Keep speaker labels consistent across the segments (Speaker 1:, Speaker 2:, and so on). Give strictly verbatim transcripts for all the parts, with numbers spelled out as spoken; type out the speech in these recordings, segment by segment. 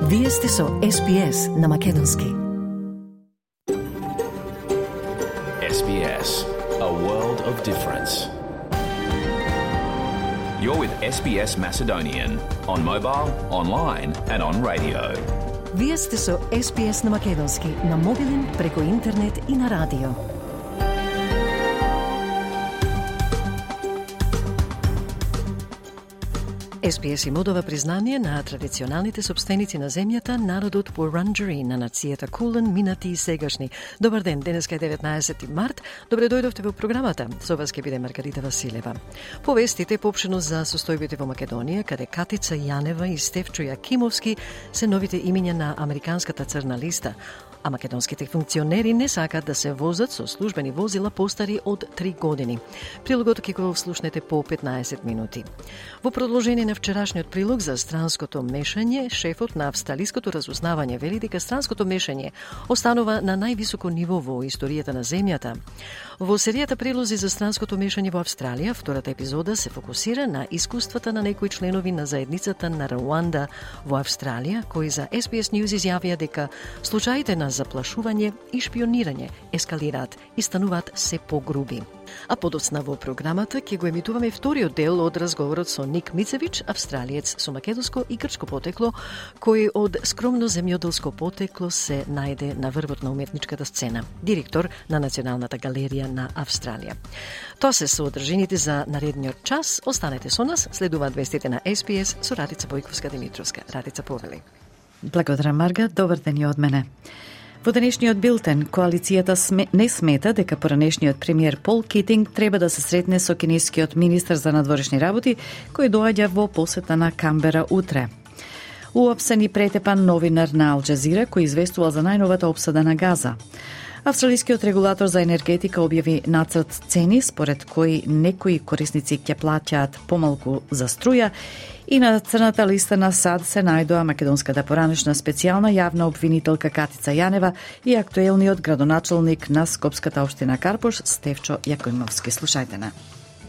Speaker 1: Вие сте со Ес Би Ес на Македонски.
Speaker 2: Ес Би Ес, a world of difference. You're with Ес Би Ес Macedonian on mobile, online and on radio.
Speaker 1: Вие сте со Ес Би Ес на Македонски, на мобилен, преку интернет и на радио. Ес Би Ес им одава признание на традиционалните собственици на земјата, народот Вуранџери на нацијата Кулен, минати и сегашни. Добар ден, денеска е деветнаесети март. Добре дојдовте во програмата. Со вас ќе биде Маргарита Василева. Повестите поопштено за состојбите во Македонија, каде Катица Јанева и Стефчо Јакимовски се новите имиња на американската црна листа. А македонските функционери не сакаат да се возат со службени возила постари од три години. Прилогот ќе го слушнете по петнаесет минути. Во продолжение на вчерашниот прилог за странското мешање, шефот на австралиското разузнавање вели дека странското мешање останува на највисоко ниво во историјата на земјата. Во серијата прилози за странското мешање во Австралија, втората епизода се фокусира на искуствата на некои членови на заедницата на Руанда во Австралија, кои за Ес Би Ес News изјавија дека случаите на заплашување и шпионирање ескалираат и стануваат се погруби. А подоцна во програмата ќе го емитуваме вториот дел од разговорот со Ник Мицевич, австралиец со македонско и грчко потекло, кој од скромно земјоделско потекло се најде на врвот на уметничката сцена, директор на Националната галерија на Австралија. Тоа се содржините за наредниот час. Останете со нас, следуваат вестите на Ес Би Ес со Радица Бојковска-Димитровска. Радица, повели.
Speaker 3: Благодарам, Марга. Добар ден и од мене. Во денешниот билтен, коалицијата сме, не смета дека поранешниот премиер Пол Китинг треба да се сретне со кинескиот министер за надворешни работи, кој доаѓа во посета на Камбера утре. Уапсен и претепан новинар на Ал Джазира, кој известува за најновата опсада на Газа. Австралискиот регулатор за енергетика објави нацрт цени, според кои некои корисници ќе плаќаат помалку за струја, и на црната листа на САД се најдоа македонската поранешна специјална јавна обвинителка Катица Јанева и актуелниот градоначалник на Скопската општина Карпош Стефчо Јакимовски. Слушајте на.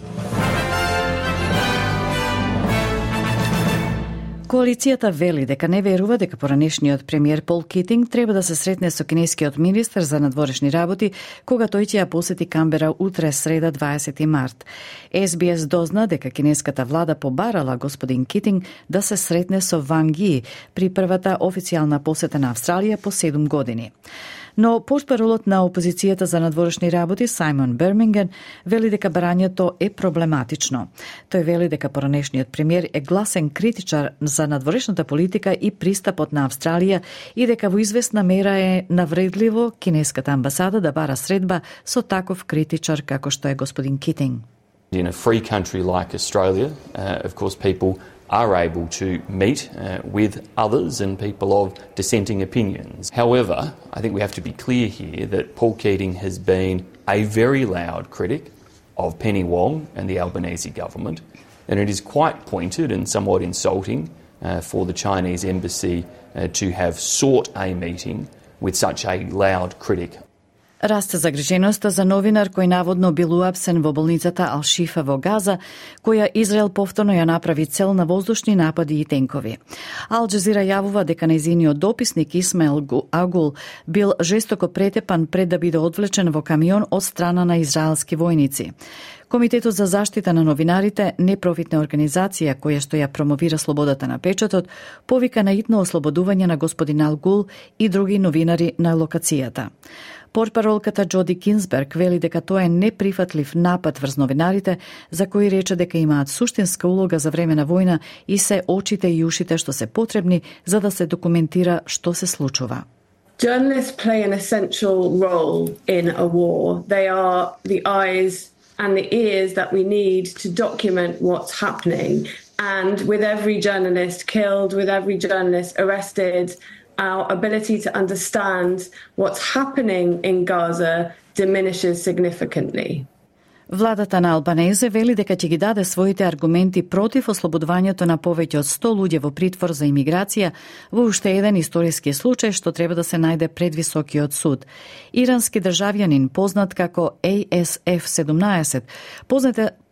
Speaker 3: Коалицијата вели дека не верува дека поранешниот премиер Пол Китинг треба да се сретне со кинескиот министер за надворешни работи кога тој ќе ја посети Камбера утре, среда дваесети март. Ес Би Ес дозна дека кинеската влада побарала господин Китинг да се сретне со Ван Ги при првата официјална посета на Австралија по седум години. Но портпаролот на опозицијата за надворешни работи Сајмон Берминген вели дека барањето е проблематично. Тој вели дека поранешниот премиер е гласен критичар за надворешната политика и пристапот на Австралија и дека во известна мера е навредливо кинеската амбасада да бара средба со таков критичар како што е господин Китинг.
Speaker 4: In a free country like Australia, uh, of course people are able to meet uh, with others and people of dissenting opinions. However, I think we have to be clear here that Paul Keating has been a very loud critic of Penny Wong and the Albanese government, and it is quite pointed and somewhat insulting uh, for the Chinese embassy uh, to have sought a meeting with such a loud critic.
Speaker 3: Расте загриженоста за новинар кој наводно бил уапсен во болницата Ал-Шифа во Газа, која Израел повторно ја направи цел на воздушни напади и тенкови. Ал Джазира јавува дека нејзиниот дописник Исмаил Агул бил жестоко претепан пред да биде одвлечен во камион од страна на израелски војници. Комитетот за заштита на новинарите, непрофитна организација која што ја промовира слободата на печатот, повика на итно ослободување на господин Алгул и други новинари на локацијата. Портпаролката Джоди Кинсберг вели дека тоа е неприфатлив напад врз новинарите, за кои рече дека имаат суштинска улога за време на војна и се очите и ушите што се потребни за да се документира што се случува.
Speaker 5: Journalists play an essential role in a war. They are the eyes and the ears that we need to document what's happening. And with every journalist killed, with every journalist arrested, our ability to understand what's happening in Gaza diminishes significantly.
Speaker 3: Владата на Албанезе вели дека ќе ги даде своите аргументи против ослободувањето на повеќе од сто луѓе во притвор за имиграција во уште еден историски случај што треба да се најде пред високиот суд. Ирански државјанин познат како А С Ф седумнаесет, познат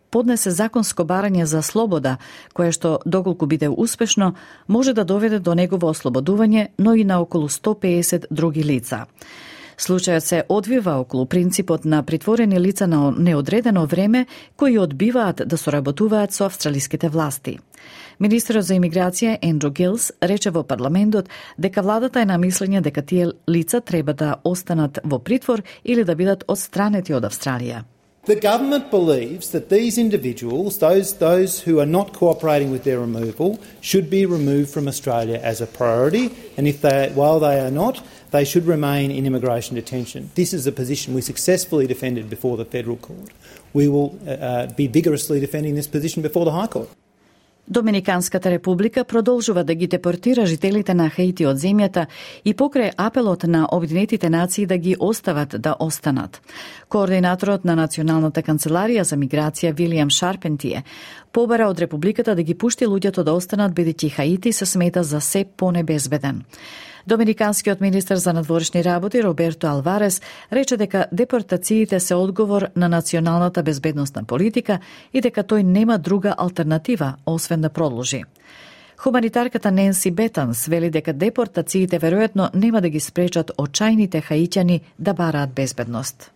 Speaker 3: поднесе законско барање за слобода, кое што, доколку биде успешно, може да доведе до негово ослободување, но и на околу сто пеесет други лица. Случајот се одвива околу принципот на притворени лица на неодредено време кои одбиваат да соработуваат со австралиските власти. Министерот за имиграција Ендрю Гилс рече во парламентот дека владата е на мислење дека тие лица треба да останат во притвор или да бидат отстранети од Австралија.
Speaker 6: The government believes that these individuals, those, those who are not cooperating with their removal, should be removed from Australia as a priority, and if they, while they are not, they should remain in immigration detention. This is a position we successfully defended before the Federal Court. We will uh, be vigorously defending this position before the High Court.
Speaker 3: Доминиканската република продолжува да ги депортира жителите на Хаити од земјата и покрај апелот на Обединетите нации да ги остават да останат. Координаторот на Националната канцеларија за миграција Вилијам Шарпентие побара од републиката да ги пушти луѓето да останат бидејќи Хаити се смета за се понебезбеден. Доминиканскиот министер за надворешни работи Роберто Алварес рече дека депортациите се одговор на националната безбедносна политика и дека тој нема друга алтернатива освен да продолжи. Хуманитарката Ненси Бетанс вели дека депортациите веројатно нема да ги спречат очајните хаиќани да бараат безбедност.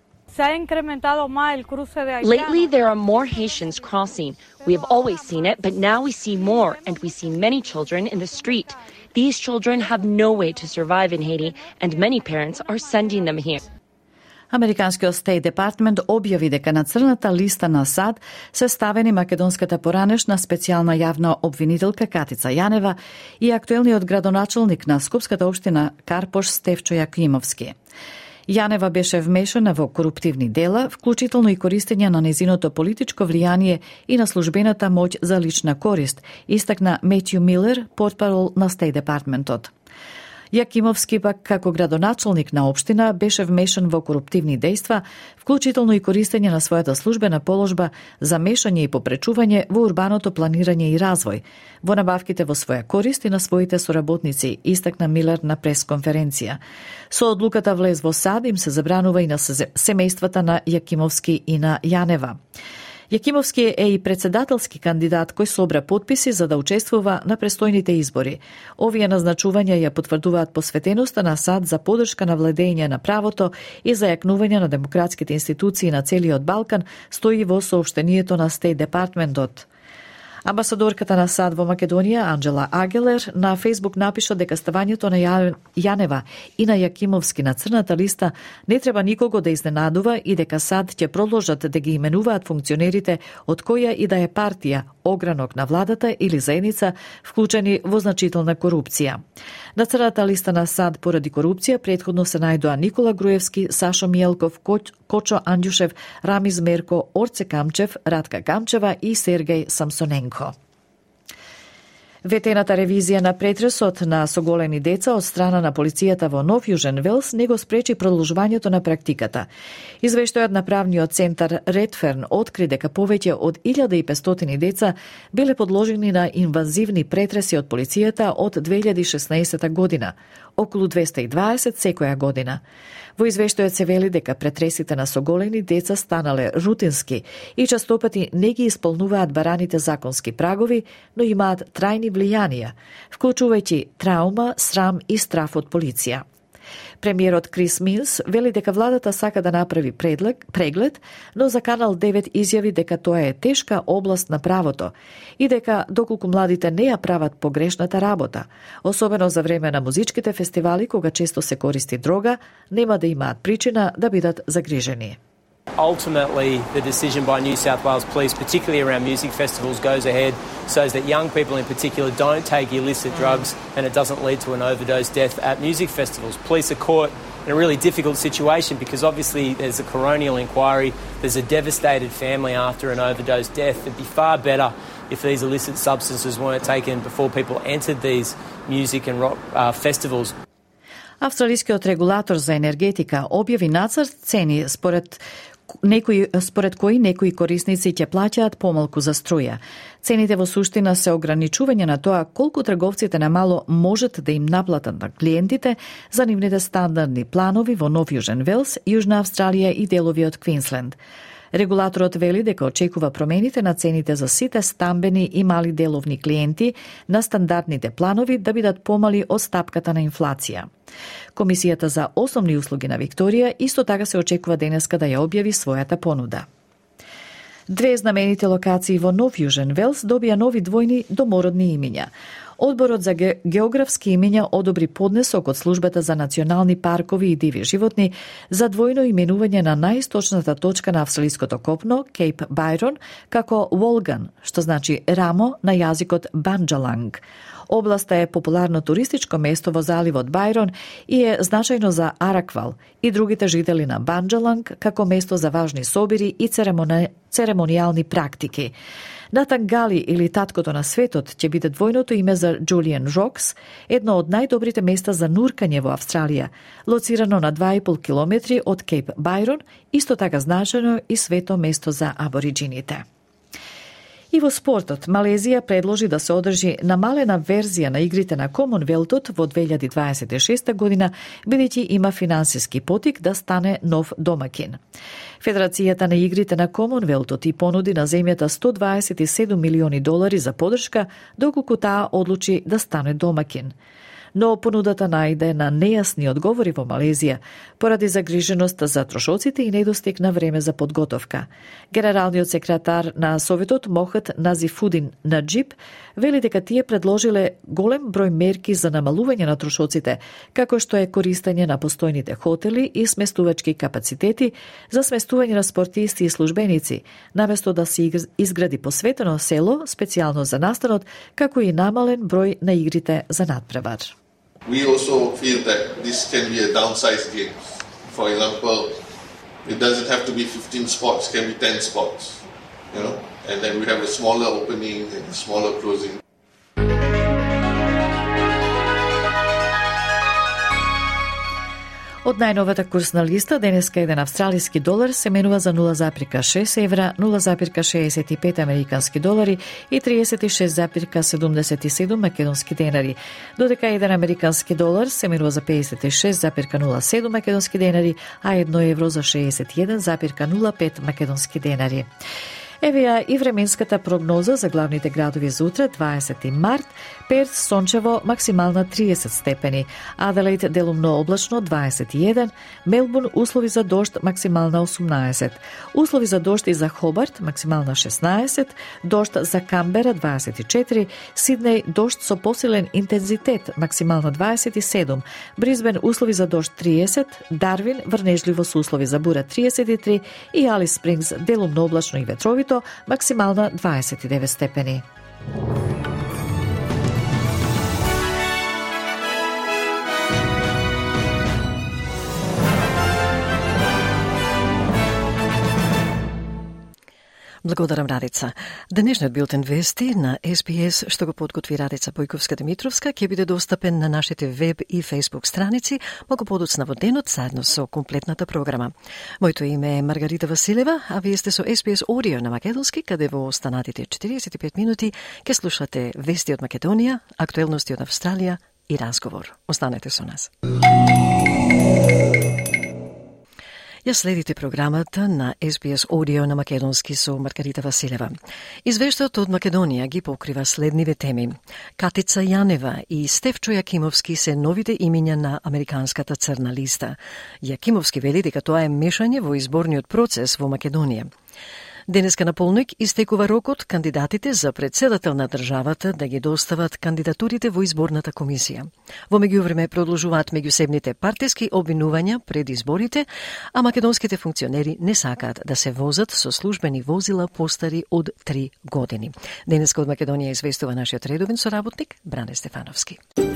Speaker 7: Lately, there are more Haitians crossing. We have always seen it, but now we see more, and we see many children in the street. These children have no way to survive in Haiti, and many parents are sending them here.
Speaker 3: Американскиот Стейт Департмент објави дека на црната листа на САД се ставени македонската поранешна специјална јавна обвинителка Катица Јанева и актуелниот градоначалник на Скопската општина Карпош Стефчо Јакимовски. Јанева беше вмешана во коруптивни дела, вклучително и користење на незиното политичко влијание и на службената моќ за лична корист, истакна Метју Милер, портпарол на Стейт Департментот. Јакимовски пак како градоначалник на општина беше вмешан во коруптивни дејства, вклучително и користење на својата службена положба за мешање и попречување во урбаното планирање и развој, во набавките во своја корист и на своите соработници, истакна Милер на пресконференција. Со одлуката влез во САД им се забранува и на семејствата на Јакимовски и на Јанева. Јакимовски е и председателски кандидат кој собра потписи за да учествува на престојните избори. Овие назначувања ја потврдуваат посветеноста на САД за поддршка на владење на правото и за јакнување на демократските институции на целиот Балкан, стои во соопштението на Стейт Департментот. Амбасадорката на САД во Македонија, Анджела Агелер, на Фейсбук напиша дека ставањето на Јанева и на Јакимовски на црната листа не треба никого да изненадува и дека САД ќе продолжат да ги именуваат функционерите од која и да е партија, огранок на владата или заедница, вклучени во значителна корупција. На црната листа на САД поради корупција претходно се најдоа Никола Груевски, Сашо Мијелков, Кочо Андјушев, Рамиз Мерко, Орце Камчев, Радка Камчева и Сергеј Самсоненко. Ветената ревизија на претресот на соголени деца од страна на полицијата во Нов Јужен Велс не го спречи продолжувањето на практиката. Извештајот на правниот центар Редферн откри дека повеќе од илјада и петстотини деца биле подложени на инвазивни претреси од полицијата од две илјади и шеснаесета година, околу двеста и дваесет секоја година. Во извештајот се вели дека претресите на соголени деца станале рутински и честопати не ги исполнуваат бараните законски прагови, но имаат трајни влијанија, вклучувајќи траума, срам и страф од полиција. Премиерот Крис Минс вели дека владата сака да направи преглед, но за Канал девет изјави дека тоа е тешка област на правото и дека доколку младите не ја прават погрешната работа, особено за време на музичките фестивали кога често се користи дрога, нема да имаат причина да бидат загрижени.
Speaker 8: Ultimately, the decision by New South Wales Police, particularly around music festivals, goes ahead so that young people in particular don't take illicit drugs and it doesn't lead to an overdose death at music festivals. Police are caught in a really difficult situation because obviously there's a coronial inquiry, there's a devastated family after an overdose death. It'd be far better if these illicit substances weren't taken before people entered these music and rock uh, festivals.
Speaker 3: Австралискиот регулатор за енергетика објави нацрт цени според некои според кои некои корисници ќе плаќаат помалку за струја. Цените во суштина се ограничување на тоа колку трговците на мало можат да им наплатат на клиентите за нивните стандардни планови во Нов Јужен Велс, Јужна Австралија и делови од Квинсленд. Регулаторот вели дека очекува промените на цените за сите стамбени и мали деловни клиенти на стандардните планови да бидат помали од стапката на инфлација. Комисијата за основни услуги на Викторија исто така се очекува денеска да ја објави својата понуда. Две знамените локации во Нов Јужен Велс добија нови двојни домородни имиња. Одборот за географски имиња одобри поднесок од Службата за национални паркови и диви животни за двојно именување на најисточната точка на австралиското копно, Кейп Байрон, како Волган, што значи рамо на јазикот Банџаланг. Областа е популарно туристичко место во заливот Байрон и е значајно за Араквал и другите жители на Банџаланг како место за важни собири и церемони... церемонијални практики. Натан Гали или таткото на светот ќе биде двојното име за Джулијан Рокс, едно од најдобрите места за нуркање во Австралија, лоцирано на два и пол километри од Кейп Байрон, исто така значено и свето место за абориджините. И во спортот, Малезија предложи да се одржи намалена верзија на игрите на Комонвелтот во две илјади дваесет и шеста година, бидејќи има финансиски потик да стане нов домакин. Федерацијата на игрите на Комонвелтот и понуди на земјата сто дваесет и седум милиони долари за подршка, доколку таа одлучи да стане домакин. Но понудата најде на нејасни одговори во Малезија, поради загриженост за трошоците и недостиг на време за подготовка. Генералниот секретар на Советот Мохат Назифудин Наджиб вели дека тие предложиле голем број мерки за намалување на трошоците, како што е користење на постојните хотели и сместувачки капацитети за сместување на спортисти и службеници, наместо да се изгради посветено село специјално за настанот, како и намален број на игрите за надпревар.
Speaker 9: We also feel that this can be a downsized game. For example, it doesn't have to be fifteen spots, it can be ten spots, you know, and then we have a smaller opening and a smaller closing.
Speaker 3: Од најновата курсна листа, денеска еден австралиски долар се менува за нула запирка шест евра, нула запирка шеесет и пет американски долари и триесет и шест запирка седумдесет и седум македонски денари, додека еден американски долар се менува за пеесет и шест запирка нула седум македонски денари, а едно евро за шеесет и еден запирка нула пет македонски денари. Еве ја и временската прогноза за главните градови за утре, дваесети март, Перт сончево, максимална триесет степени, Аделаид делумно облачно дваесет и еден, Мелбурн услови за дожд, максимална осумнаесет, услови за дожд и за Хобарт, максимална шеснаесет, дожд за Камбера дваесет и четири, Сиднеј дожд со посилен интензитет, максимална дваесет и седум, Брисбен услови за дожд триесет, Дарвин врнежливо со услови за бура триесет и три и Алис Спрингс делумно облачно и ветровито, максимална дваесет и девет степени.
Speaker 1: Благодарам, Радица. Денешниот билтен вести на Ес Би Ес, што го подготви Радица Бојковска-Димитровска, ќе биде достапен на нашите веб и фейсбук страници малку подоцна во денот, заедно со комплетната програма. Моето име е Маргарита Василева, а вие сте со Ес Би Ес Audio на македонски, каде во останатите четиридесет и пет минути ќе слушате вести од Македонија, актуелности од Австралија и разговор. Останете со нас. Ја следите програмата на Ес Би Ес Audio на македонски со Маргарита Василева. Извештајот од Македонија ги покрива следниве теми. Катица Јанева и Стефчо Јакимовски се новите имиња на американската црна листа. Јакимовски вели дека тоа е мешање во изборниот процес во Македонија. Денеска на полнок истекува рокот кандидатите за председател на државата да ги достават кандидатурите во изборната комисија. Во меѓувреме продолжуваат меѓусебните партиски обвинувања пред изборите, а македонските функционери не сакаат да се возат со службени возила постари од три години. Денеска од Македонија известува нашиот редовен соработник Бране Стефановски.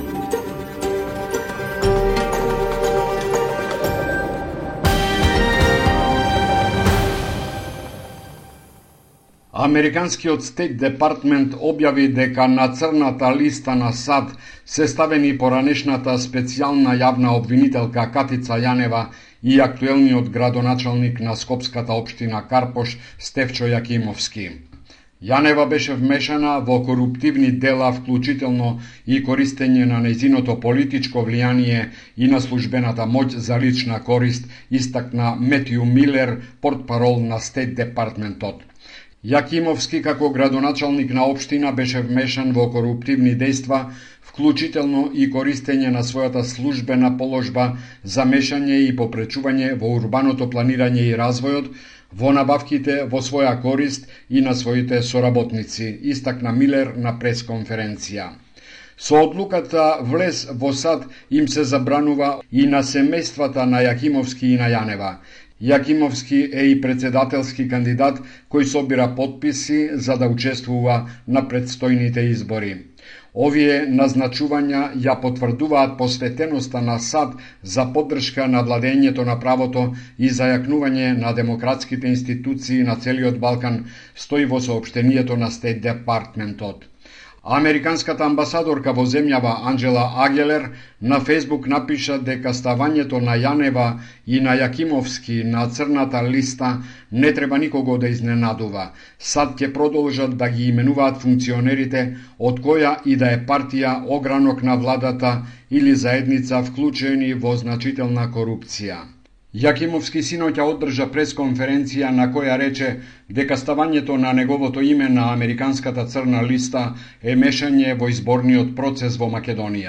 Speaker 10: Американскиот Стейт Департмент објави дека на црната листа на САД се ставени поранешната специјална јавна обвинителка Катица Јанева и актуелниот градоначалник на Скопската општина Карпош Стефчо Јакимовски. Јанева беше вмешана во коруптивни дела, вклучително и користење на нејзиното политичко влијание и на службената моќ за лична корист, истакна Метју Милер, портпарол на Стейт Департментот. Јакимовски како градоначалник на општина беше вмешан во коруптивни дејства, вклучително и користење на својата службена положба за мешање и попречување во урбаното планирање и развојот, во набавките во своја корист и на своите соработници, истакна Милер на пресконференција. Со одлуката влез во САД им се забранува и на семејствата на Јакимовски и на Јанева. Јакимовски е и председателски кандидат кој собира потписи за да учествува на предстојните избори. Овие назначувања ја потврдуваат посветеноста на САД за поддршка на владењето на правото и зајакнување на демократските институции на целиот Балкан, стои во соопштението на Стейт Департментот. Американската амбасадорка во земјава Анджела Агелер на Фејсбук напиша дека ставањето на Јанева и на Јакимовски на црната листа не треба никого да изненадува. САД ќе продолжат да ги именуваат функционерите од која и да е партија, огранок на владата или заедница вклучени во значителна корупција. Јакимовски синоќа одржа пресконференција на која рече дека ставањето на неговото име на Американската црна листа е мешање во изборниот процес во Македонија.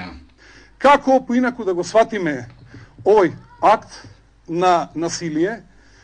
Speaker 11: Како поинаку да го сватиме овој акт на насилие,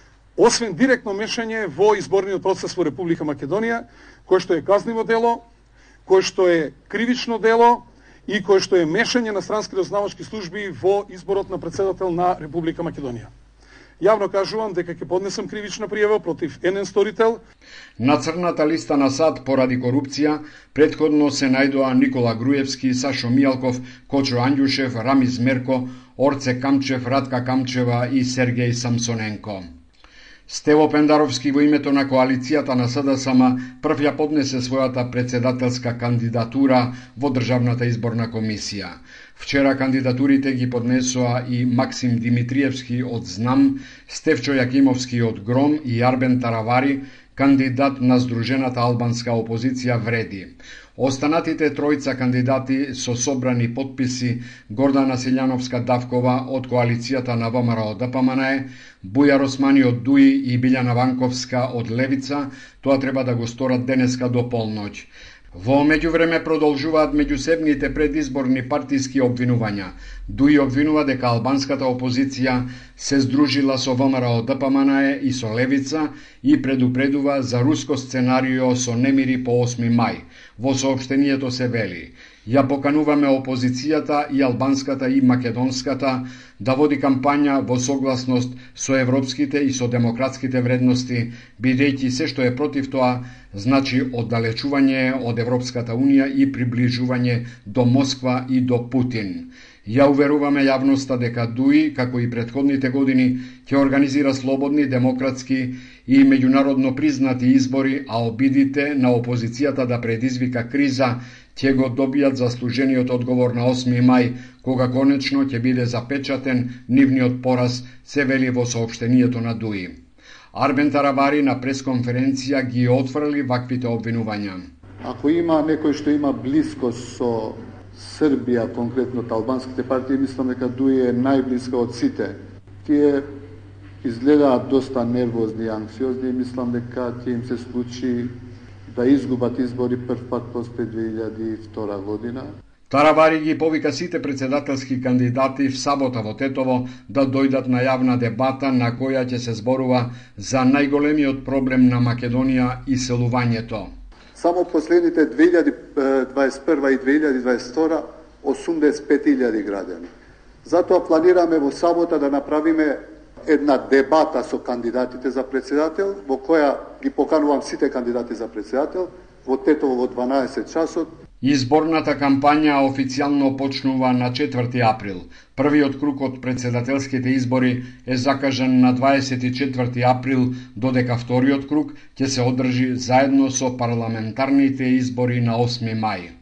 Speaker 11: освен директно мешање во изборниот процес во Република Македонија, кој што е казниво дело, кој што е кривично дело и кој што е мешање на странски дознавачки служби во изборот на председател на Република Македонија. Јавно кажувам дека ќе поднесам кривична пријава против еден сторител.
Speaker 10: На црната листа на САД поради корупција претходно се најдоа Никола Груевски, Сашо Мијалков, Кочо Андјушев, Рамиз Мерко, Орце Камчев, Радка Камчева и Сергеј Самсоненко. Стево Пендаровски во името на коалицијата на СДСМ прв ја поднесе својата председателска кандидатура во Државната изборна комисија. Вчера кандидатурите ги поднесоа и Максим Димитриевски од ЗНАМ, Стефчо Јакимовски од ГРОМ и Арбен Таравари, кандидат на Сдружената албанска опозиција Вреди. Останатите тројца кандидати со собрани потписи Гордана Силјановска-Давкова од коалицијата на ВМРО ДПМНЕ, Бујар Османи од ДУИ и Билјана Ванковска од Левица, тоа треба да го сторат денеска до полноќ. Во меѓувреме продолжуваат меѓусебните предизборни партиски обвинувања. ДУИ обвинува дека албанската опозиција се здружила со ВМРО ДПМНЕ и со Левица и предупредува за руско сценарио со немири по осми мај. Во соопштението се вели: ја покануваме опозицијата и албанската и македонската да води кампања во согласност со европските и со демократските вредности, бидејќи се што е против тоа значи оддалечување од Европската унија и приближување до Москва и до Путин. Ја уверуваме јавноста дека ДУИ, како и претходните години, ќе организира слободни, демократски и меѓународно признати избори, а обидите на опозицијата да предизвика криза ќе го добијат заслужениот одговор на осми мај, кога конечно ќе биде запечатен нивниот пораз, се вели во соопштението на ДУИ. Арбен Таравари на пресконференција ги отфрли ваквите обвинувања.
Speaker 12: Ако има некој што има блискост со Србија, конкретно албанските партии, мислам дека ДУИ е најблиска од сите. Тие изгледаат доста нервозни и анксиозни и мислам дека ќе им се случи да изгубат избори прв пат после две илјади и втора година.
Speaker 10: Таравари ги повика сите председателски кандидати в сабота во Тетово да дојдат на јавна дебата на која ќе се зборува за најголемиот проблем на Македонија – иселувањето.
Speaker 12: Само последните две илјади дваесет и прва и две илјади дваесет и втора осумдесет и пет илјади граѓани. Затоа планираме во сабота да направиме една дебата со кандидатите за председател, во која ги поканувам сите кандидати за председател, во Тетово во дванаесет часот.
Speaker 10: Изборната кампања официјално почнува на четврти април. Првиот круг од председателските избори е закажан на дваесет и четврти април, додека вториот круг ќе се одржи заедно со парламентарните избори на осми мај.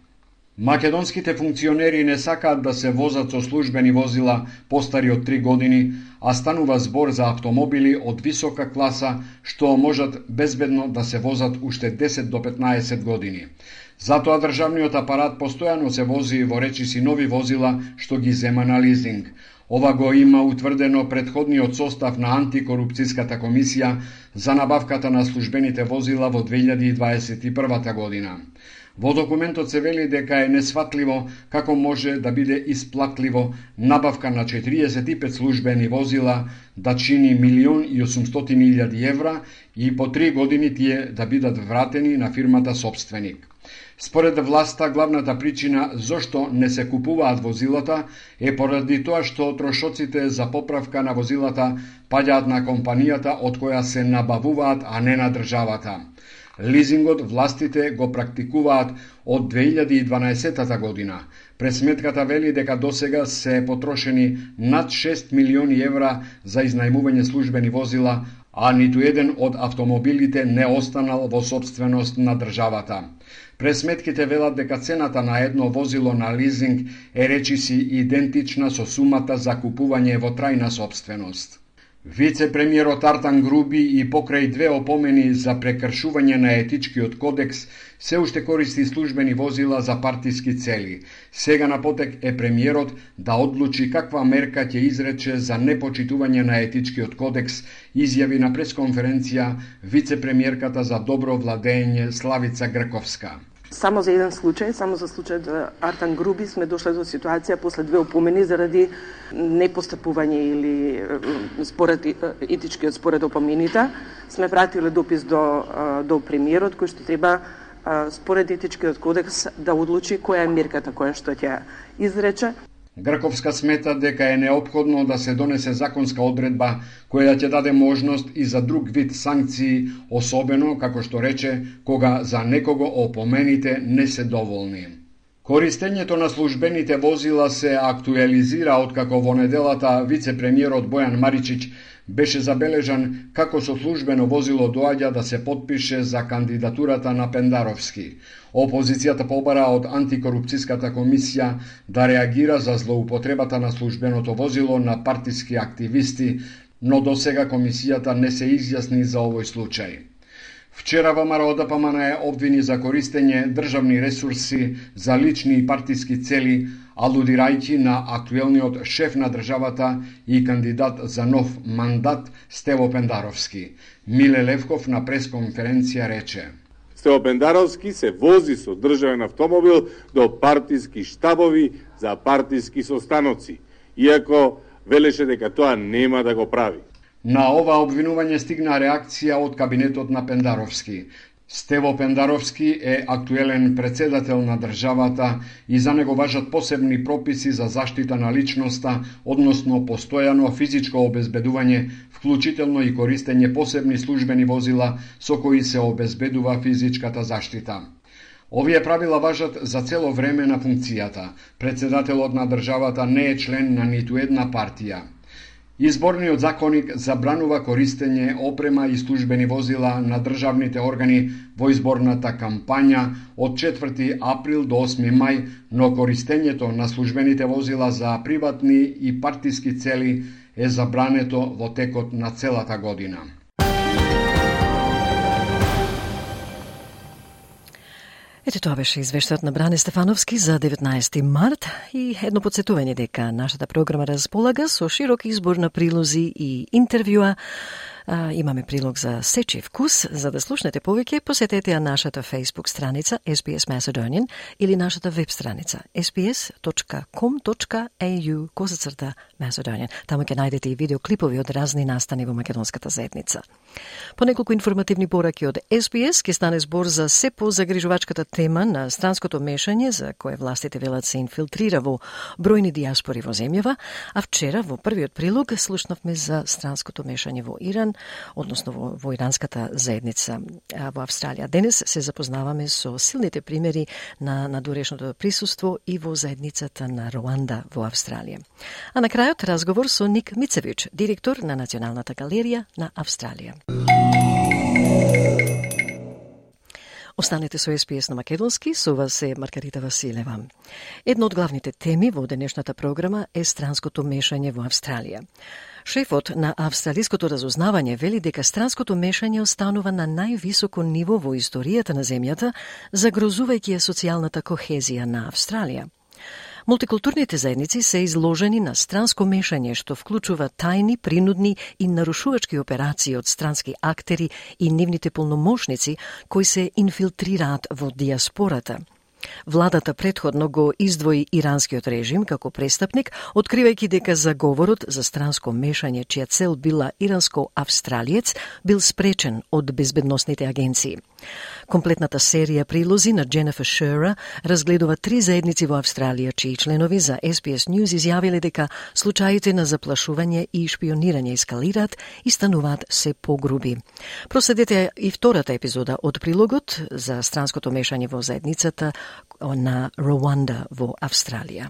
Speaker 10: Македонските функционери не сакаат да се возат со службени возила постари од три години, а станува збор за автомобили од висока класа што можат безбедно да се возат уште десет до петнаесет години. Затоа државниот апарат постојано се вози во речиси нови возила што ги зема на лизинг. Ова го има утврдено предходниот состав на антикорупцијската комисија за набавката на службените возила во две илјади и дваесет и прва година. Во документот се вели дека е несфатливо како може да биде исплатливо набавка на четириесет и пет службени возила да чини милион и осумстотини илјади евра и по три години тие да бидат вратени на фирмата собственик. Според власта, главната причина зошто не се купуваат возилата е поради тоа што трошоците за поправка на возилата паѓаат на компанијата од која се набавуваат, а не на државата. Лизингот властите го практикуваат од две илјади и дванаесета година. Пресметката вели дека досега се потрошени над шест милиони евра за изнајмување службени возила, а ниту еден од автомобилите не останал во собственост на државата. Пресметките велат дека цената на едно возило на лизинг е речиси идентична со сумата за купување во трајна собственост. Вице-премиерот Артан Груби и покрај две опомени за прекршување на етичкиот кодекс се уште користи службени возила за партиски цели. Сега на потек е премиерот да одлучи каква мерка ќе изрече за непочитување на етичкиот кодекс, изјави на пресконференција вице-премиерката за добро владење Славица Грковска.
Speaker 13: Само за еден случај, само за случајот Артан Груби сме дошли до ситуација после две опомени заради непостапување или според етичкиот според опомените. Сме пратиле допис до до премиерот кој што треба според етичкиот кодекс да одлучи која е мерката која што ќе изрече.
Speaker 10: Грковска смета дека е неопходно да се донесе законска одредба која ќе даде можност и за друг вид санкции, особено, како што рече, кога за некого опомените не се доволни. Користењето на службените возила се актуализира откако во неделата вице-премиерот Бојан Маричич беше забележан како со службено возило доаѓа да се потпише за кандидатурата на Пендаровски. Опозицијата побара од антикорупцијската комисија да реагира за злоупотребата на службеното возило на партиски активисти, но досега комисијата не се изјасни за овој случај. Вчера ВМРО Д П М Н е обвини за користење државни ресурси за лични и партиски цели, алудирајќи на актуелниот шеф на државата и кандидат за нов мандат Стево Пендаровски. Миле Левков на пресконференција рече:
Speaker 14: Стево Пендаровски се вози со државен автомобил до партиски штабови за партиски состаноци, иако велеше дека тоа нема да го прави.
Speaker 10: На ова обвинување стигна реакција од кабинетот на Пендаровски. Стево Пендаровски е актуелен председател на државата и за него важат посебни прописи за заштита на личноста, односно постојано физичко обезбедување, вклучително и користење посебни службени возила со кои се обезбедува физичката заштита. Овие правила важат за цело време на функцијата. Председателот на државата не е член на ниту една партија. Изборниот законник забранува користење опрема и службени возила на државните органи во изборната кампања од четврти април до осми мај, но користењето на службените возила за приватни и партиски цели е забрането во текот на целата година.
Speaker 1: Ете, тоа беше извештајот на Бране Стефановски за деветнаесети март и едно подсетување дека нашата програма располага со широк избор на прилози и интервјуа. А, имаме прилог за сечи вкус. За да слушнете повеќе, посетете ја нашата Facebook страница S B S Macedonian или нашата веб страница s b s dot com dot a u косацрта Macedonian. Таму ќе најдете и видеоклипови од разни настани во македонската заедница. По неколку информативни пораки од S B S ќе стане збор за се позагрижувачката тема на странското мешање за кое властите велат се инфилтрира во бројни диаспори во земјава, а вчера во првиот прилог слушнавме за странското мешање во Иран, односно во, во иранската заедница во Австралија. Денес се запознаваме со силните примери на надорешното присуство и во заедницата на Руанда во Австралија. А на крајот разговор со Ник Мицевич, директор на Националната галерија на Австралија. Останете со Ес Би Ес на македонски, со вас е Маргарита Василева. Една од главните теми во денешната програма е странското мешање во Австралија. Шефот на австралиското разузнавање вели дека странското мешање останува на највисоко ниво во историјата на земјата, загрозувајќи ја социјалната кохезија на Австралија. Мултикултурните заедници се изложени на странско мешање, што вклучува тајни, принудни и нарушувачки операции од странски актери и нивните полномошници кои се инфилтрираат во диаспората. Владата претходно го издвои иранскиот режим како престапник, откривајќи дека заговорот за странско мешање, чија цел била иранско-австралиец, бил спречен од безбедносните агенции. Комплетната серија прилози на Дженефер Шера разгледува три заедници во Австралија, чии членови за Ес Би Ес News изјавиле дека случаите на заплашување и шпионирање ескалираат и стануваат се погруби. Проследете и втората епизода од прилогот за странското мешање во заедницата на Руанда во Австралија.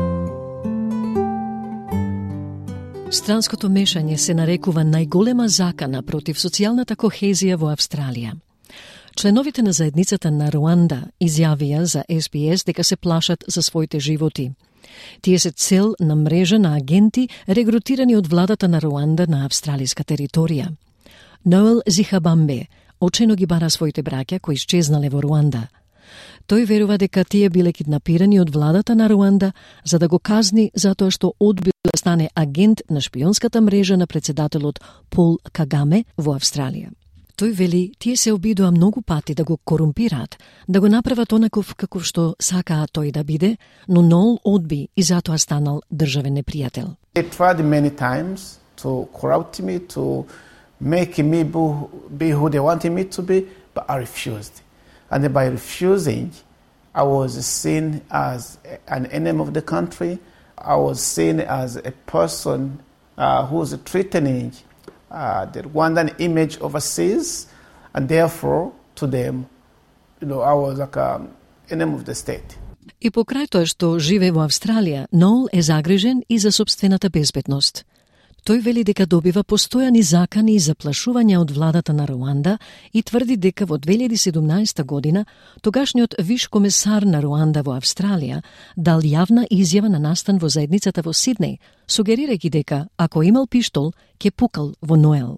Speaker 1: Странското мешање се нарекува најголема закана против социјалната кохезија во Австралија. Членовите на заедницата на Руанда изјавија за Ес Би Ес дека се плашат за своите животи. Тие се цел на мрежа на агенти регрутирани од владата на Руанда на австралиска територија. Ноел Зихабамбе очено ги бара своите браќа кои исчезнале во Руанда. Тој верува дека тие биле киднапирани од владата на Руанда за да го казни затоа што одбил да стане агент на шпионската мрежа на председателот Пол Кагаме во Австралија. Тој вели, тие се обидоа многу пати да го корумпираат, да го направат онаков каков што сакаа тој да биде, но Ноел одби и затоа станал државен непријател.
Speaker 15: They tried many times to corrupt me, to make me be who they wanted me to be, but I refused. And by refusing, I was seen as an enemy of the country. I was seen as a person uh, who was threatening uh, the Rwandan image overseas, and therefore, to them, you know, I was like an enemy of the state.
Speaker 1: И покрај тоа што живе во Австралија, Ноел е загрижен и за собствената безбедност. Тој вели дека добива постојани закани и заплашувања од владата на Руанда и тврди дека во две илјади и седумнаесета година тогашниот виш комесар на Руанда во Австралија дал јавна изјава на настан во заедницата во Сиднеј, сугерирајќи дека ако имал пиштол, ќе пукал во Ноел.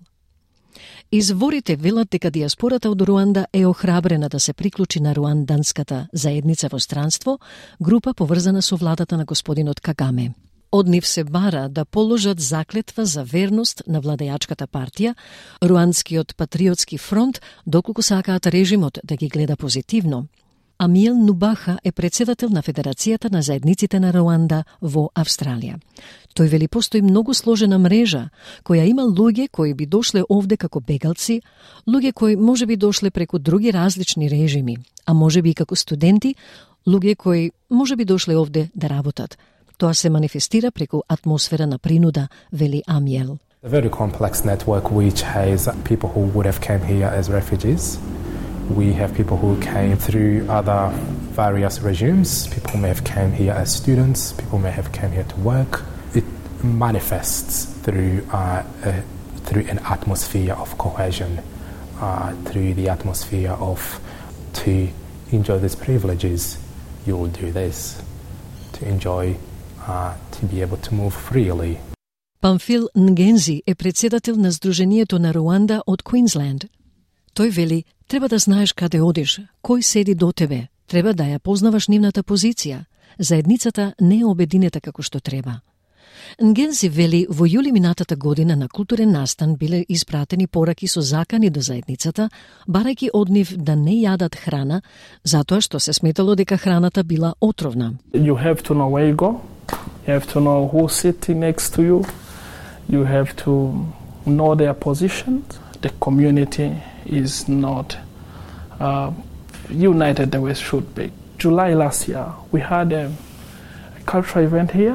Speaker 1: Изворите велат дека диаспората од Руанда е охрабрена да се приклучи на руанданската заедница во странство, група поврзана со владата на господинот Кагаме. Од нив се бара да положат заклетва за верност на владејачката партија, Руандскиот патриотски фронт, доколку сакаат режимот да ги гледа позитивно. Амиел Нубаха е председател на Федерацијата на заедниците на Руанда во Австралија. Тој вели постои многу сложена мрежа, која има луѓе кои би дошле овде како бегалци, луѓе кои може би дошле преку други различни режими, а може би и како студенти, луѓе кои може би дошле овде да работат. Тоа се манифестира преку атмосфера на принуда, вели Амиел.
Speaker 16: A very complex network which has people who would have come here as refugees. We have people who came through other various regimes. People may have come here as students. People may have come here to work. It manifests through uh, uh, through an atmosphere of cohesion, uh, through the atmosphere of to enjoy these privileges, you will do this. To enjoy Uh, to be able to move freely.
Speaker 1: Памфил Нгензи е председател на Сдруженијето на Руанда од Квинсленд. Тој вели, треба да знаеш каде одиш, кој седи до тебе, треба да ја познаваш нивната позиција. Заедницата не е обединета како што треба. Нгензи вели, во јули минатата година на културен настан биле испратени пораки со закани до заедницата, барајќи од нив да не јадат храна, затоа што се сметало дека храната била отровна.
Speaker 17: You have to know where you go. You have to know who's sitting next to you. You have to know their position. The community is not uh, united the way it should be. July last year, we had a, a cultural event here,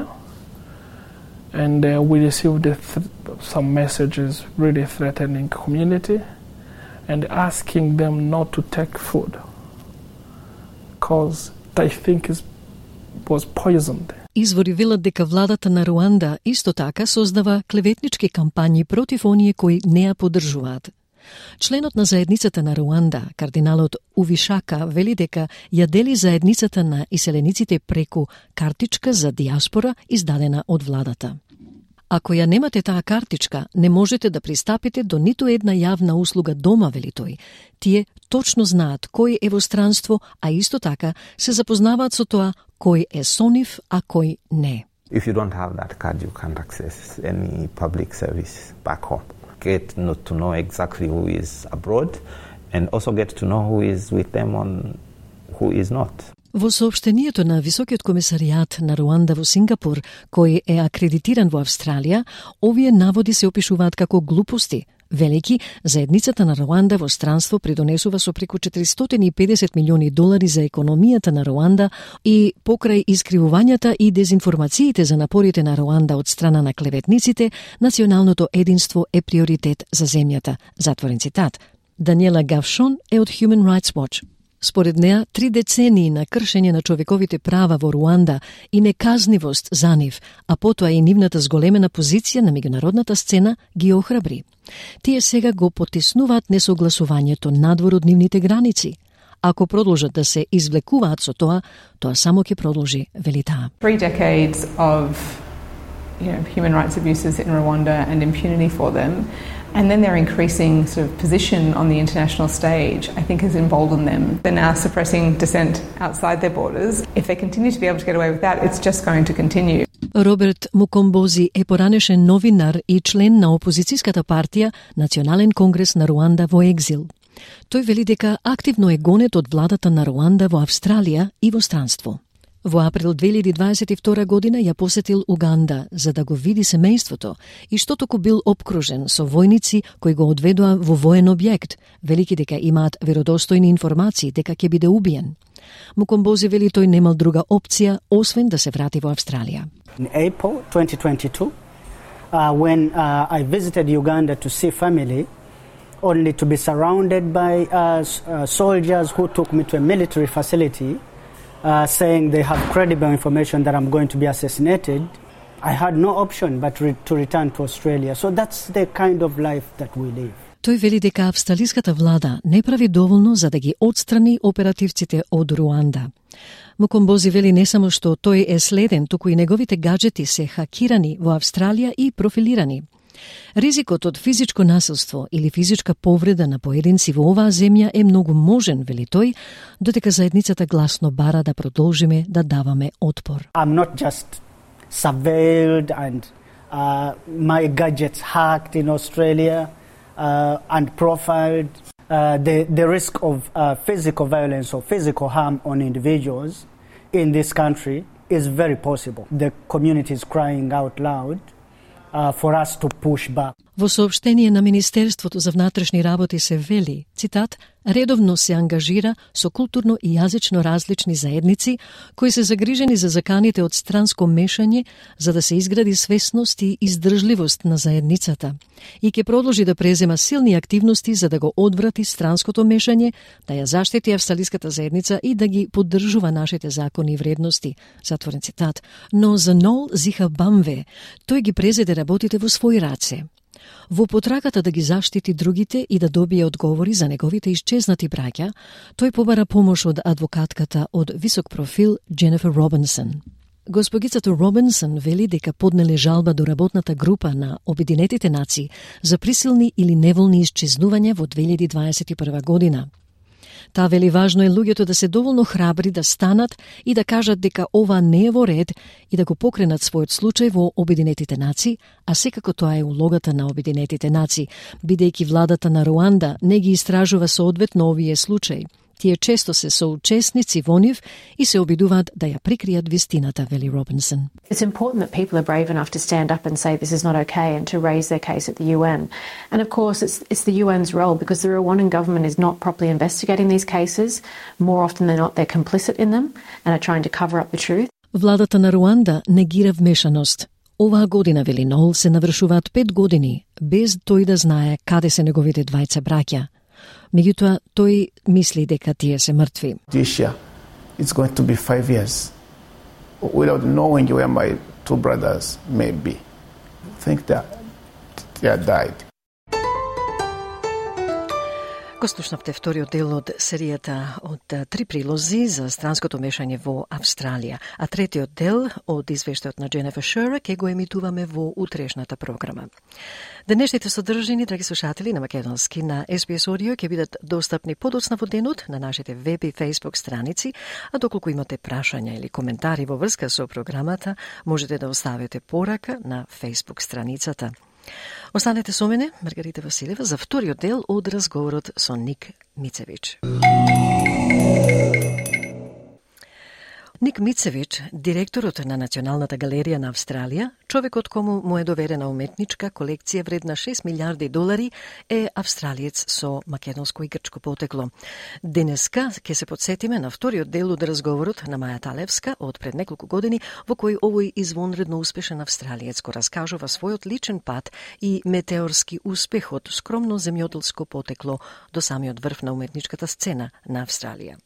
Speaker 17: and uh, we received th- some messages really threatening community and asking them not to take food because they think it was poisoned.
Speaker 1: Извори велат дека владата на Руанда исто така создава клеветнички кампањи против оние кои не ја поддржуваат. Членот на заедницата на Руанда, кардиналот Увишака, вели дека ја дели заедницата на иселениците преку картичка за диаспора издадена од владата. Ако ја немате таа картичка, не можете да пристапите до ниту една јавна услуга дома, вели тој. Тие точно знаат кој е во странство, а исто така се запознаваат со тоа кој е со нив, а кој не.
Speaker 18: If you don't have that card, you can't access any public service back home. Get not to know exactly who is abroad and also get to know who is with them on who is not.
Speaker 1: Во соопштението на Високиот комисаријат на Руанда во Сингапур, кој е акредитиран во Австралија, овие наводи се опишуваат како глупости. Велики, заедницата на Руанда во странство придонесува со преку четиристотини и педесет милиони долари за економијата на Руанда и покрај искривувањата и дезинформациите за напорите на Руанда од страна на клеветниците, националното единство е приоритет за земјата. Затворен цитат. Даниела Гавшон е од Human Rights Watch. Според неа, три децении на кршење на човековите права во Руанда и неказнивост за нив, а потоа и нивната зголемена позиција на меѓународната сцена ги охрабри. Тие сега го потиснуваат несогласувањето надвор од нивните граници. Ако продолжат да се извлекуваат со тоа, тоа само ќе продолжи, вели таа.
Speaker 19: Three decades of you know, human rights abuses in Rwanda and impunity for them. And then their increasing sort of position on the international stage, I think, has emboldened them. They're now suppressing dissent outside their borders. If they continue to be able to get away with that, it's just going to continue.
Speaker 1: Роберт Мукомбози е поранешен новинар и член на опозицијската партија Национален конгрес на Руанда во екзил. Тој вели дека активно е гонет од владата на Руанда во Австралија и во странство. Во април две илјади дваесет и втора година ја посетил Уганда за да го види семејството и што току бил обкружен со војници кои го одведоа во воен објект, велики дека имаат веродостојни информации дека ќе биде убиен. Мукомбози вели тој немал друга опција освен да се врати во Австралија.
Speaker 20: In April twenty twenty-two, uh, when uh, I visited Uganda to see family, only to be surrounded by uh, uh, soldiers who took me to a military facility, uh, saying they have credible information that I'm going to be assassinated, I had no option but re- to return to Australia. So that's the kind of life that we live.
Speaker 1: Тој вели дека австралиската влада не прави доволно за да ги отстрани оперативците од Руанда. Мукомбози вели не само што тој е следен, туку и неговите гаджети се хакирани во Австралија и профилирани. Ризикот од физичко насилство или физичка повреда на поединци во оваа земја е многу можен, вели тој, додека заедницата гласно бара да продолжиме да даваме отпор.
Speaker 20: I'm not just surveilled and uh, my gadgets hacked in Australia uh, and profiled. Uh, the, the risk of uh, physical violence or physical harm on individuals in this country is very possible. The community is crying out loud uh, for us to push back.
Speaker 1: Во соопштение на Министерството за внатрешни работи се вели, цитат, редовно се ангажира со културно и јазично различни заедници кои се загрижени за заканите од странско мешање за да се изгради свесност и издржливост на заедницата и ќе продолжи да презема силни активности за да го одврати странското мешање, да ја заштити австралиската заедница и да ги поддржува нашите закони и вредности. Затворен цитат. Но за Нол Зихабамве, тој ги презеде работите во своји раце. Во потрагата да ги заштити другите и да добие одговори за неговите исчезнати браќа, тој побара помош од адвокатката од висок профил Дженефер Робинсон. Госпогицата Робинсон вели дека поднеле жалба до работната група на Обединетите нации за присилни или неволни исчезнувања во две илјади дваесет и прва година. Таа вели важно е луѓето да се доволно храбри да станат и да кажат дека ова не е во ред и да го покренат својот случај во Обединетите нации, а секако тоа е улогата на Обединетите нации, бидејќи владата на Руанда не ги истражува соодветно овие случаи. Тие често се соучесници во нив и се обидуваат да ја прикријат вистината, вели Робинсон.
Speaker 21: It's important that people are brave enough to stand up and say this is not okay and to raise their case at the U N. And of course it's it's the U N's role because the Rwandan government is not properly investigating these cases. More often than not they're complicit in them and are trying to cover up the truth.
Speaker 1: Владата на Руанда негира вмешаност. Оваа година, вели Нол, се навршуваат пет години без тој да знае каде се неговите двајца браќа. Меѓутоа, тој мисли дека тие се мртви.
Speaker 15: This year, it's going to be five years without knowing where my two brothers may be. I think that they are died.
Speaker 1: Го слушнавте вториот дел од серијата од три прилози за странското мешање во Австралија, а третиот дел од извештајот на Дженефер Шера ќе го емитуваме во утрешната програма. Денешните содржини, драги слушатели, на македонски на Ес Би Ес Audio ќе бидат достапни подоцна во денот на нашите веб и фејсбук страници, а доколку имате прашања или коментари во врска со програмата, можете да оставите порака на фејсбук страницата. Останете со мене, Маргарита Василева, за вториот дел од разговорот со Ник Мицевич. Ник Мицевич, директорот на Националната галерија на Австралија, човекот кому му е доверена уметничка колекција вредна шест милиарди долари, е австралиец со македонско и грчко потекло. Денеска ќе се подсетиме на вториот дел од разговорот на Маја Талевска од пред неколку години, во кој овој извонредно успешен австралиец го раскажува својот личен пат и метеорски успех од скромно земјоделско потекло до самиот врв на уметничката сцена на Австралија.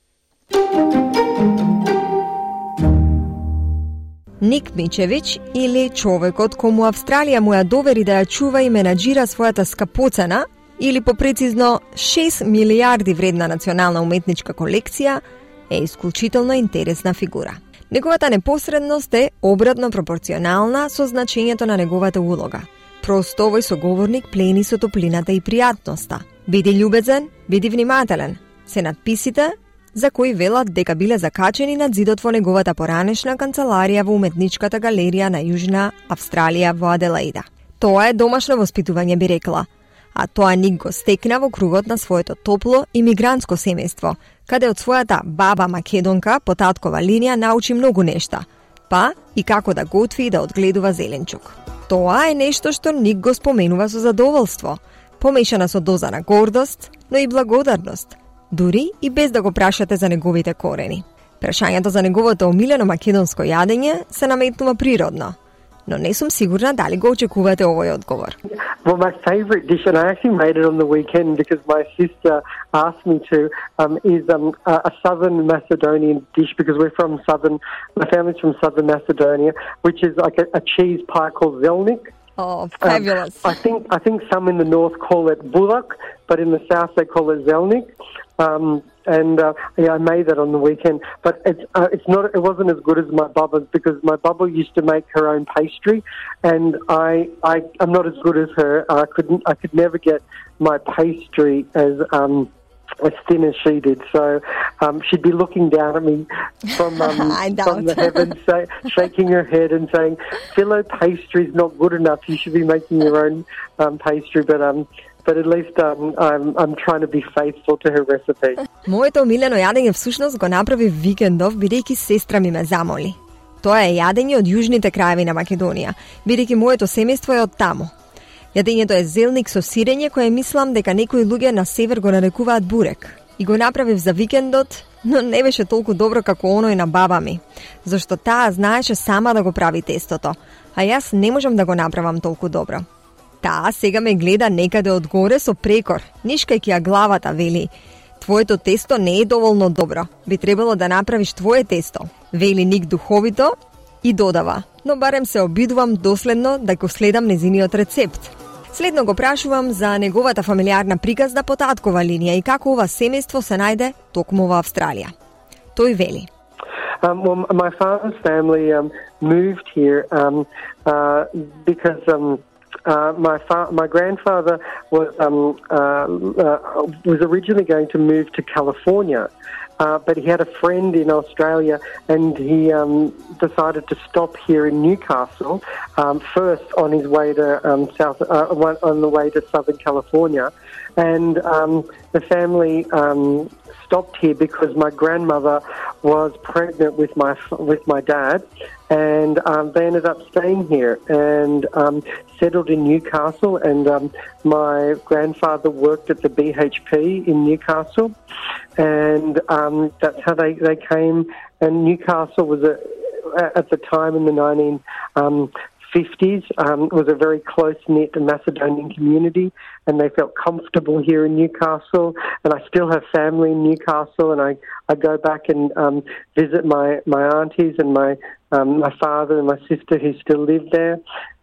Speaker 2: Ник Мичевич, или човекот кому Австралија му ја довери да ја чува и менаџира својата скапоцена, или попрецизно шест милиарди вредна национална уметничка колекција, е исклучително интересна фигура. Неговата непосредност е обратно пропорционална со значењето на неговата улога. Просто овој соговорник плени со топлината и пријатноста. Биди љубезен, биди внимателен, се надписите за кои велат дека биле закачени над зидот во неговата поранешна канцеларија во уметничката галерија на Јужна Австралија во Аделаида. Тоа е домашно воспитување, би рекла, а тоа Ник го стекна во кругот на своето топло имигрантско семејство, каде од својата баба македонка по таткова линија научи многу нешта, па и како да готви и да одгледува зеленчук. Тоа е нешто што Ник го споменува со задоволство, помешана со доза на гордост, но и благодарност, дури и без да го прашате за неговите корени. Прашањето за неговото омилено македонско јадење се наметнува природно, но не сум сигурна дали го очекувате овој одговор.
Speaker 22: Well, my favourite dish, and I actually made it on the weekend because my sister asked me to, um, is um, a, a southern Macedonian dish because we're from southern, my family's from southern Macedonia, which is like a, a cheese pie called zelnik.
Speaker 2: Oh, fabulous.
Speaker 22: Um, I think I think some in the north call it bulak, but in the south they call it zelnik. Um, and uh, yeah, I made that on the weekend, but it's uh, it's not. It wasn't as good as my bubba's because my bubba used to make her own pastry, and I I I'm not as good as her. I couldn't. I could never get my pastry as um, as thin as she did. So um, she'd be looking down at me from um, from the heavens, say, shaking her head and saying, "Philo, pastry's not good enough. You should be making your own um, pastry." But um. But at least um, I'm, I'm trying to be faithful to her recipe.
Speaker 2: Моето омилено јадење всушност го направи викендов, бидејќи сестра ми ме замоли. Тоа е јадење од јужните краеви на Македонија, бидејќи моето семејство е од таму. Јадењето е зелник со сирење, кое мислам дека некои луѓе на север го нарекуваат бурек. И го направив за викендот, но не беше толку добро како оној на баба ми, зашто таа знаеше сама да го прави тестото, а јас не можам да го направам толку добро. Таа сега ме гледа некаде одгоре со прекор, нишкајќи ја главата, вели: "Твоето тесто не е доволно добро, би требало да направиш твое тесто", вели Ник духовито и додава: "Но барем се обидувам доследно да го следам незиниот рецепт." Следно го прашувам за неговата фамилиарна приказна по таткова линија и како ова семејство се најде токму во Австралија. Тој вели:
Speaker 22: Um, well, my father's family um, moved here um, uh, because um, Uh, my fa- my grandfather was um, uh, uh, was originally going to move to California, uh, but he had a friend in Australia, and he um, decided to stop here in Newcastle um, first on his way to um, south uh, on the way to Southern California, and um, the family um, stopped here because my grandmother was pregnant with my with my dad. And um, they ended up staying here and um, settled in Newcastle. And um, my grandfather worked at the B H P in Newcastle, and um, that's how they, they came. And Newcastle was a, at the time in the nineteen fifties um, was a very close-knit Macedonian community, and they felt comfortable here in Newcastle. And I still have family in Newcastle, and I, I go back and um, visit my, my aunties and my um, my father and my sister who still live there.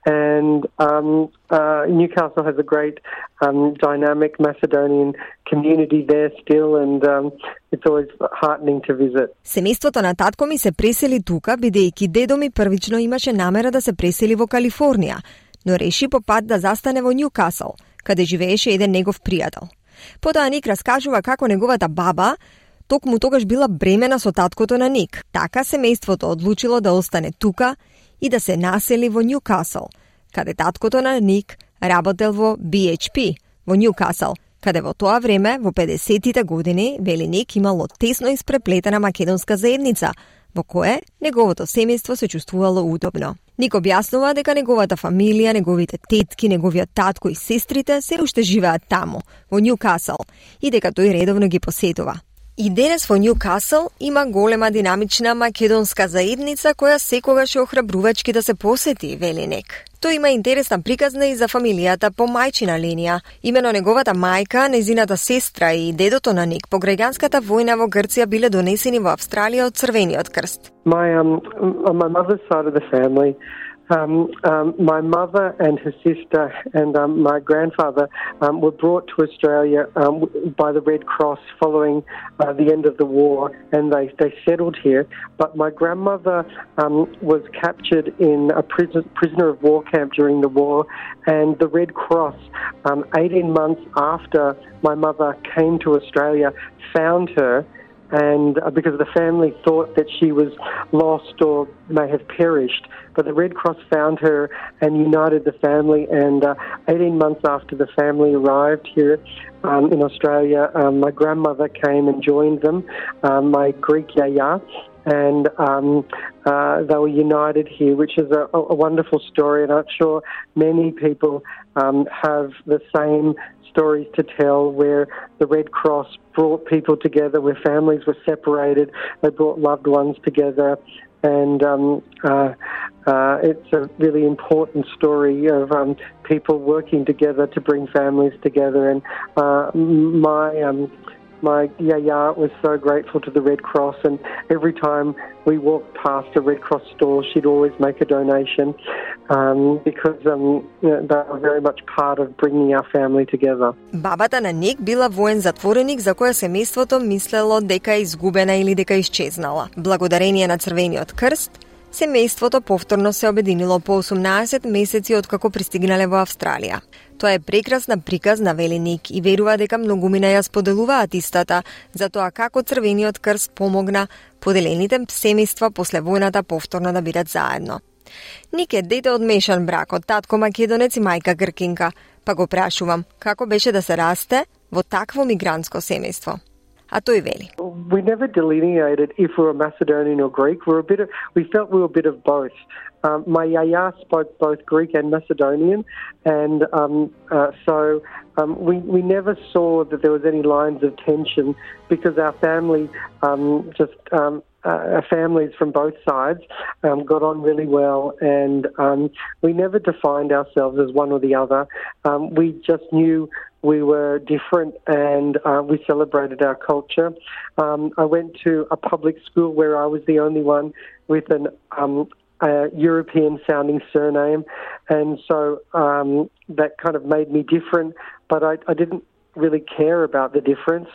Speaker 22: And um, uh, Newcastle has a great um, dynamic Macedonian community there still, and um, it's always heartening to visit.
Speaker 2: Семејството на татко ми се пресели тука, бидејќи дедо ми првично имаше намера да се пресели во Калифорнија, но реши по пат да застане во Ньюкасл, каде живееше еден негов пријател. Потоа Ник раскажува како неговата баба токму тогаш била бремена со таткото на Ник. Така семејството одлучило да остане тука и да се насели во Ньюкасл, каде таткото на Ник работел во Би Еич Пи во Ньюкасл, каде во тоа време, во педесетите години, вели Ник, имало тесно испреплетена македонска заедница, во кое неговото семејство се чувствувало удобно. Ник објаснува дека неговата фамилија, неговите тетки, неговиот татко и сестрите се уште живеат таму, во Ньюкасл, и дека тој редовно ги посетува. И денес во Ньюкасл има голема динамична македонска заедница која секогаш е охрабрувачки да се посети, вели Ник. Тој има интересна приказна и за фамилијата по мајчина линија. Имено неговата мајка, незината сестра и дедото на Ник по граѓанската војна во Грција биле донесени во Австралија од Црвениот крст.
Speaker 22: My um, on my mother's side of the family, Um, um, my mother and her sister and um, my grandfather um, were brought to Australia um, by the Red Cross following uh, the end of the war, and they, they settled here. But my grandmother um, was captured in a prison, prisoner of war camp during the war, and the Red Cross, um, eighteen months after my mother came to Australia, found her. And uh, because the family thought that she was lost or may have perished, but the Red Cross found her and united the family. And uh, eighteen months after the family arrived here um, in Australia, um, my grandmother came and joined them, um, my Greek yaya, and um, uh, they were united here, which is a, a wonderful story. And I'm sure many people um, have the same stories to tell, where the Red Cross brought people together, where families were separated, they brought loved ones together, and um, uh, uh, it's a really important story of um, people working together to bring families together. And uh, my um, my yaya was so grateful to the Red Cross, and every time we walked past a Red Cross store, she'd always make a donation um, because um, you know, they were very much part of bringing our family together.
Speaker 2: Бабата на Ник била воен затвореник за која семејството мислело дека е изгубена или дека исчезнала. Благодарение на Црвениот крст, семејството повторно се обединило по осумнаесет месеци откако пристигнале во Австралија. Тоа е прекрасна приказна, вели Ник, и верува дека многумина ја споделуваат истата за тоа како Црвениот крст помогна поделените семејства после војната повторно да бидат заедно. Ник е дете од мешан брак од татко македонец и мајка гркинка, па го прашувам како беше да се расте во такво мигрантско семејство. А тој вели.
Speaker 22: We never delineated if we were Macedonian or Greek. We were a bit of, we felt we were a bit of both. Um, my yaya spoke both Greek and Macedonian, and um, uh, so um, we we never saw that there was any lines of tension because our family um, just um, uh, our families from both sides um, got on really well, and um, we never defined ourselves as one or the other. Um, we just knew we were different, and uh, we celebrated our culture. Um, I went to a public school where I was the only one with an um, a European-sounding surname, and so um, that kind of made me different, but I, I didn't really care about the difference.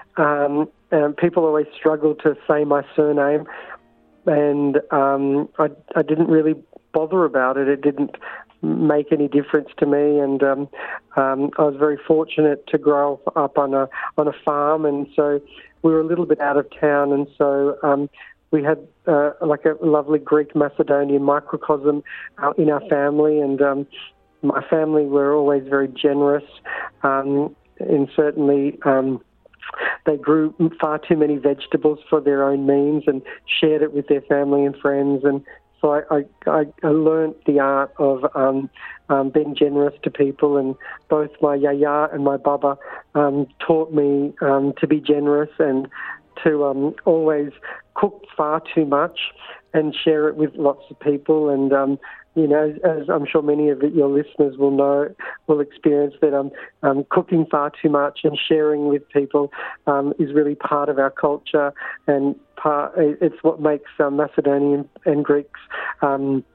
Speaker 22: Um, and people always struggle to say my surname, and um, I, I didn't really bother about it. It didn't make any difference to me, and um, um, I was very fortunate to grow up on a on a farm, and so we were a little bit out of town, and so um, we had uh, like a lovely Greek Macedonian microcosm uh, in our family, and um, my family were always very generous, um, and certainly um, they grew far too many vegetables for their own means and shared it with their family and friends, and so I, I, I learned the art of um, um, being generous to people, and both my yaya and my baba um, taught me um, to be generous and to um, always cook far too much and share it with lots of people. And, um, you know, as I'm sure many of your listeners will know, will experience that um, um, cooking far too much and sharing with people um, is really part of our culture, and part, it's what makes um, Macedonian and Greeks um,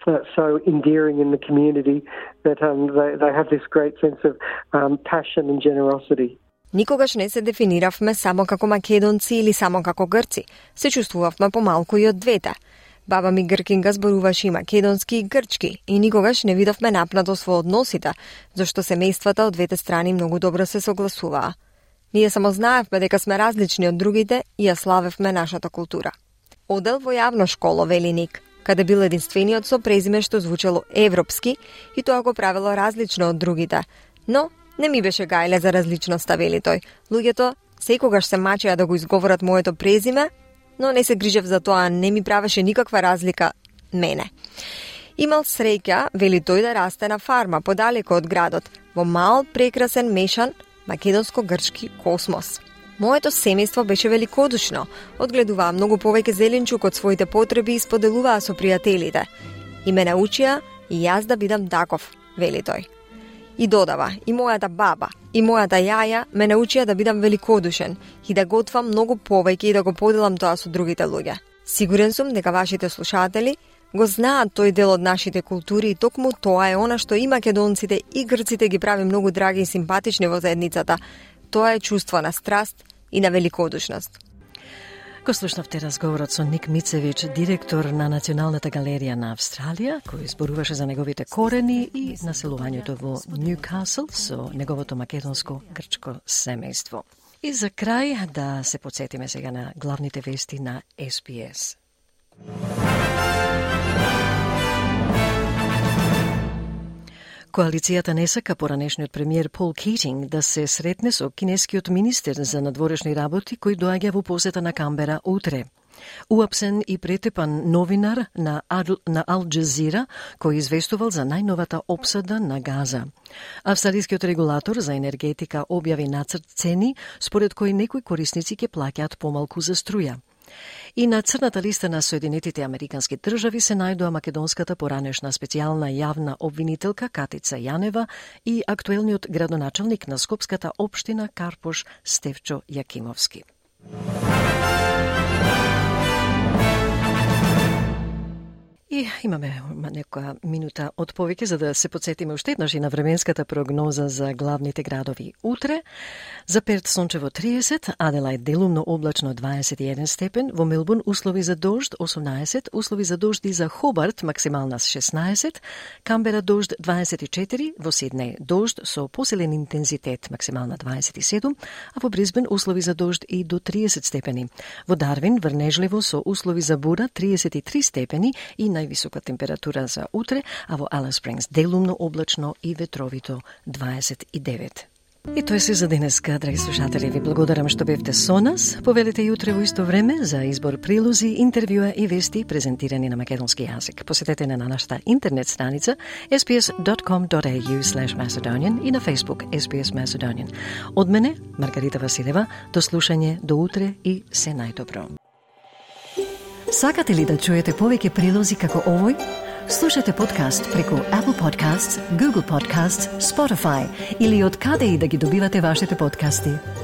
Speaker 22: uh, so endearing in the community that um, they, they have this great sense of um, passion and generosity.
Speaker 2: Никогаш не се дефиниравме само како македонци или само како грци. Се чувствувавме помалку и од двете. Баба ми гркинга зборуваше и македонски и грчки и никогаш не видовме напнатост во односите, зашто семејствата од двете страни многу добро се согласуваа. Ние само знаевме дека сме различни од другите и ја славевме нашата култура. Одел во јавна школа, вели Ник, каде бил единствениот со презиме што звучало европски и тоа го правило различно од другите. Но не ми беше гајле за различноста, вели тој. Луѓето секогаш се мачеа да го изговорат моето презиме, но не се грижев за тоа, не ми правеше никаква разлика мене. Имал среќа, вели тој, да расте на фарма подалеку од градот, во мал, прекрасен, мешан, македонско-грчки космос. Моето семејство беше великодушно, одгледуваа многу повеќе зеленчук од своите потреби и споделуваа со пријателите. И ме научија и јас да бидам таков, вели тој. И додава, и мојата баба, и мојата јаја ме научија да бидам великодушен и да готвам многу повеќе и да го поделам тоа со другите луѓе. Сигурен сум дека вашите слушатели го знаат тој дел од нашите култури и токму тоа е она што и македонците и грците ги прави многу драги и симпатични во заедницата. Тоа е чувство на страст и на великодушност.
Speaker 1: Го слушнавте разговорот со Ник Мицевич, директор на Националната галерија на Австралија, кој зборуваше за неговите корени и населувањето во Ньюкасл со неговото македонско-грчко семејство. И за крај да се подсетиме сега на главните вести на Ес Би Ес. Коалицијата не сака поранешниот премиер Пол Кейтинг да се сретне со кинескиот министер за надворешни работи кој доаѓа во посета на Камбера утре. Уапсен и претепан новинар на, на Ал Джазира, кој известувал за најновата обсада на газа. Австралискиот регулатор за енергетика објави нацрт цени, според кој некои корисници ќе плаќаат помалку за струја. И на црната листа на Соединетите Американски држави се најдоа македонската поранешна специјална јавна обвинителка Катица Јанева и актуелниот градоначалник на Скопската општина Карпош Стефчо Јакимовски. И имаме некоја минута од повеќе за да се подсетиме уште еднаш и на временската прогноза за главните градови утре. За Перт сончево триесет, Аделајд делумно облачно дваесет и еден степен, во Мелбурн услови за дожд осумнаесет, услови за дожд и за Хобарт максимална шеснаесет, Камбера дожд дваесет и четири, во Сиднеј дожд со посилен интензитет максимална дваесет и седум, а во Брисбен услови за дожд и до триесет степени. Во Дарвин врнежливо со услови за бура триесет и три степени и највисока температура за утре, а во Алис Спрингс делумно облачно и ветровито дваесет и девет. И тоа се за денеска, драги слушатели. Ви благодарам што бевте со нас. Повелете и утре во исто време за избор прилози, интервјуа и вести презентирани на македонски јазик. Посетете на нашата интернет страница ес би ес дот ком дот ей ю слеш Macedonian и на Facebook Ес Би Ес Macedonian. Од мене, Маргарита Василева, до слушање до утре и се најдобро. Сакате ли да чуете повеќе прилози како овој? Слушате подкаст преку Apple Podcasts, Google Podcasts, Spotify или од каде и да ги добивате вашите подкасти.